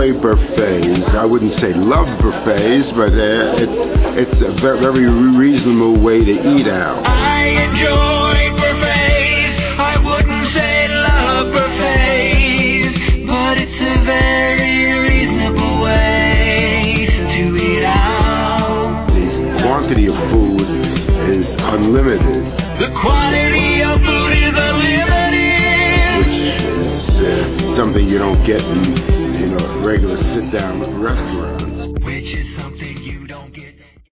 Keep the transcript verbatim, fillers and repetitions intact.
enjoy buffets. I wouldn't say love buffets, but uh, it's it's a very, very reasonable way to eat out. I enjoy buffets. I wouldn't say love buffets, but it's a very reasonable way to eat out. The quantity of food is unlimited. The quantity of food is unlimited, Which is uh, something you don't get in, you know, regular sit-down restaurants. which is